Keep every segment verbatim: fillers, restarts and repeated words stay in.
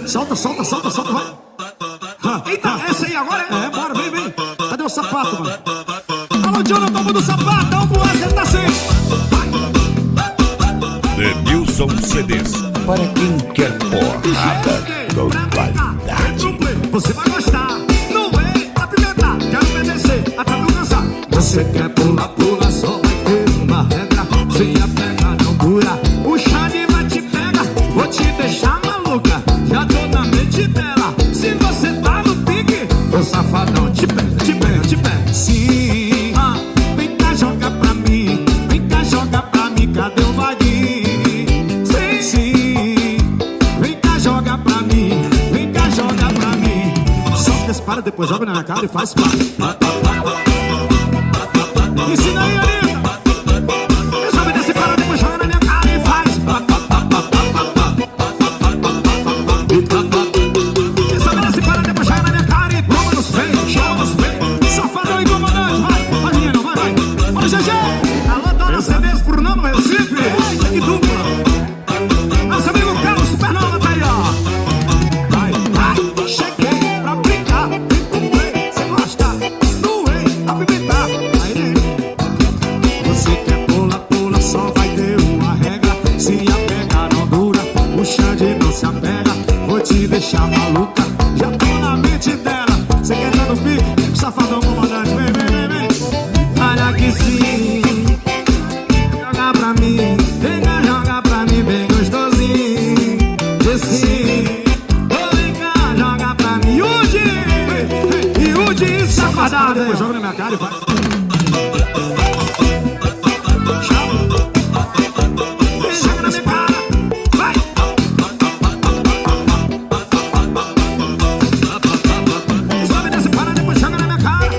Solta, solta, solta, solta, vai. Eita, essa aí agora é? É, bora, vem, vem. Cadê o sapato, mano? Alô, Jonathan, do sapato, é o boate, ele tá sem. Denilson C Ds. Para quem quer porrada com qualidade. Você vai gostar, não é? Apimentar, quero obedecer, até tu cansar. Você quer pular, pula, só vai ter uma regra. Se a pega não dura, o Xande vai te pegar. Vou te deixar maluca, já tô na mente dela. Se você tá no pique, o safadão te pega, te pega, te pega. Sim, ah, vem cá jogar pra mim, vem cá jogar pra mim, cadê o vaguinho? Sim, sim, vem cá jogar pra mim, vem cá jogar pra mim. Só que esse para, depois joga na minha cara e faz pá. Ensina aí, Anitta. Resolve desse para, depois joga na minha cara e faz. Resolve desse para, depois joga na minha cara e toma nos peitos, chama nos peitos. Safadão e comandante, vai. Vai, menino, vai, vai. Bora, G G. Alô, Dona C Ds por Nano Recife. Eita, que dupla. Nosso amigo Carlos Supernova tá aí, ó. Vai, vai. Cheguei pra brincar. Vem com play, cê gosta. Doei, apimentar. Aí, você quer pula, pula, só vai ter uma regra. Se a pega não dura, o Xande não se apega. Vou te deixar maluca, já tô na mente dela. Você quer dar no pique? Safadão comandante, vem, vem, vem, vem. Olha que sim, joga pra mim, vem cá, joga pra mim, bem gostosinho. E sim, oh, vem cá, joga pra mim. Yudi, Yudi, safadão. Depois joga na minha cara e vai. Joga na minha cara, vai. Sobe, desce, para, depois joga na minha cara.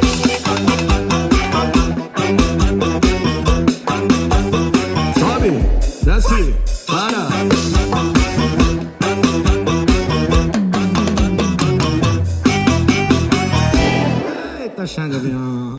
Sobe, desce, para.